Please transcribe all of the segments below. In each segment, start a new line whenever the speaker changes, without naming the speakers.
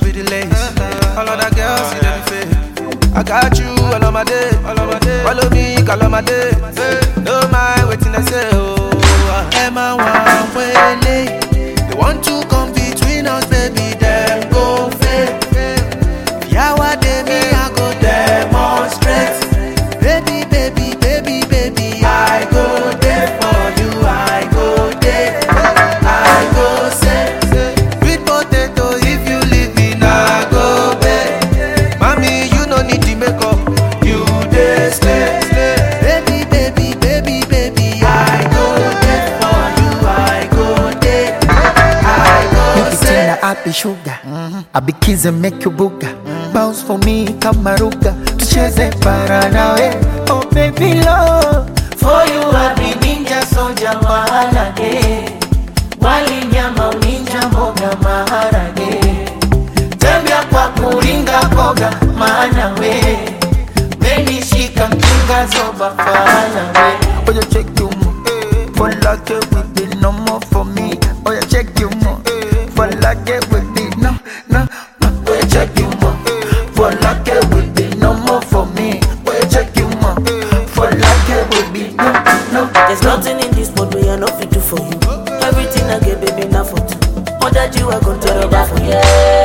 be the lace. All of that girls, see them fake. I got you all of my day. Follow me, call on my day. No mind waiting, I say, oh. Emma, one way late. They want to come between us, baby, them go fake. Yeah, what they me, I go demonstrate. Baby, baby, baby, baby, I go there for you, I go there. I go say, sweet potato, if you leave me, now go back. Mommy, you no need the makeup, you dey slay. Baby, baby, baby, baby, I go there for you, I go there. I go say,
I be sugar, I be kiss and make you booga. Bounce for me, kamaruga, tucheze paranawe. Oh baby love, for you I be ninja soldier maharage. Wali nyama uninja mboga maharage. Tembea kwa kuringa koga maana we. Meni shika mkinga zoba fana we. Oh you check you more, for like it with the no more for me. Oh you check you more, for like it with the no. Oh you check you more, for like it with the no more for me. Oh you check you more, for like it with the no.
There's nothing in this world where I no fit do for you. Everything I get, baby, now for two. All that you are gonna tell me that for you.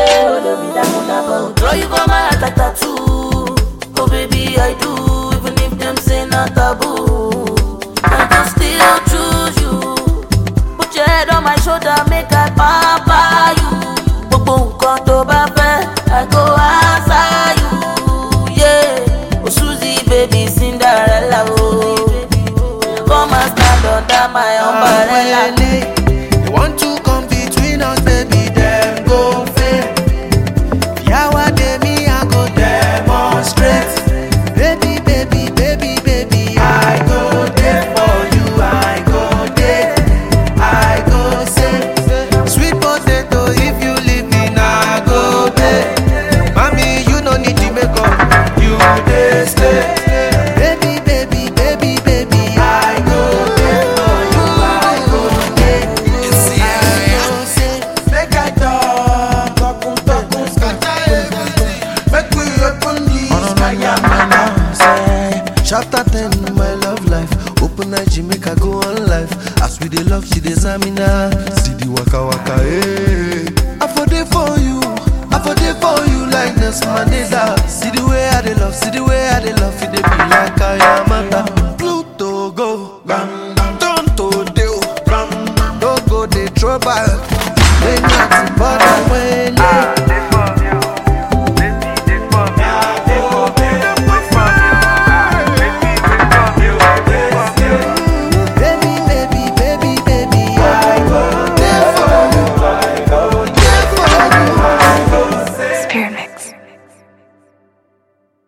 Draw you for my heart like tattoo. Oh baby, I do. Even if them say not taboo, I can still choose you. Put your head on my shoulder, make I papa you. Boom, come to baby, I go answer you. Yeah, oh Susie, baby, Cinderella, oh. Come and stand under my umbrella.